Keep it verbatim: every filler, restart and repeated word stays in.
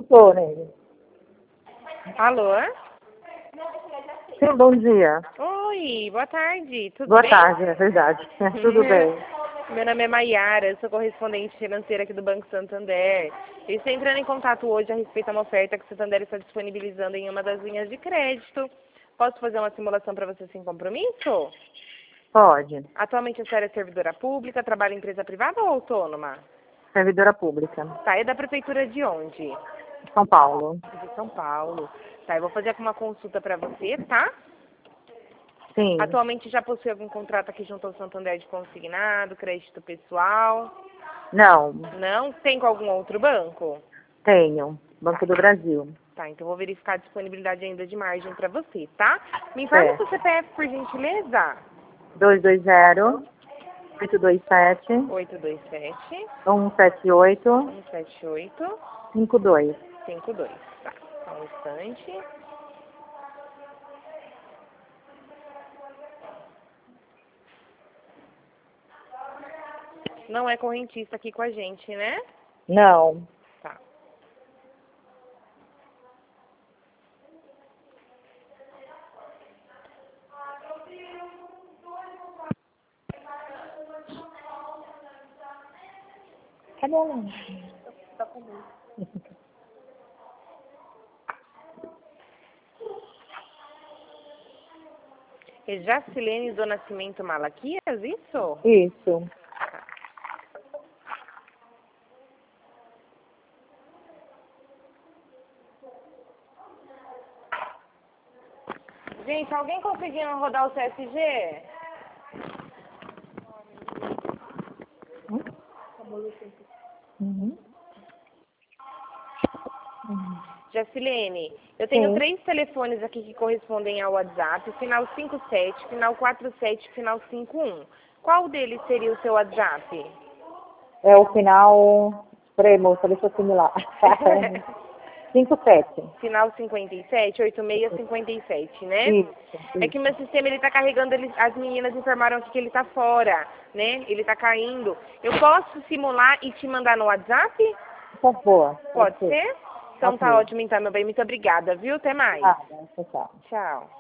Tô nele. Alô? Sim, bom dia. Oi, boa tarde. Tudo Boa bem? tarde, é verdade. Tudo bem. Meu nome é Maiara, sou correspondente financeira aqui do Banco Santander. Eu estou entrando em contato hoje a respeito de uma oferta que o Santander está disponibilizando em uma das linhas de crédito. Posso fazer uma simulação para você sem compromisso? Pode. Atualmente a senhora é servidora pública, trabalha em empresa privada ou autônoma? Servidora pública. Tá, é da prefeitura de onde? São Paulo. De São Paulo. Tá, eu vou fazer aqui uma consulta para você, tá? Sim. Atualmente já possui algum contrato aqui junto ao Santander de consignado, crédito pessoal? Não, Não? Tem com algum outro banco? tenho. Banco do Brasil. Tá, então vou verificar a disponibilidade ainda de margem para você, tá? Me informa o seu C P F, por gentileza. dois dois zero, oito dois sete, oito dois sete, um sete oito, um sete oito, cinco dois. cinco dois. Tá, só um instante. Não é correntista aqui com a gente, né? Não. Tá. Cadê ela? É Jacilene do Nascimento Malaquias, isso? Isso. Gente, alguém conseguiu rodar o C S G? Uhum. Uhum. Jacilene, eu tenho Sim. três telefones aqui que correspondem ao WhatsApp, final cinco sete, final quatro sete, final cinco um. Qual deles seria o seu WhatsApp? É o final. Peraí, moça, deixa eu assimilar. cinco sete. Final cinquenta e sete, oitenta e seis cinquenta e sete, né? Isso. É Isso. que meu sistema ele tá carregando, ele, as meninas informaram aqui que ele tá fora, né? Ele tá caindo. Eu posso simular e te mandar no WhatsApp? Por favor. Pode ser? Então tá Ok. ótimo então, meu bem. Muito obrigada, viu? Até mais. Ah, tchau. Tchau.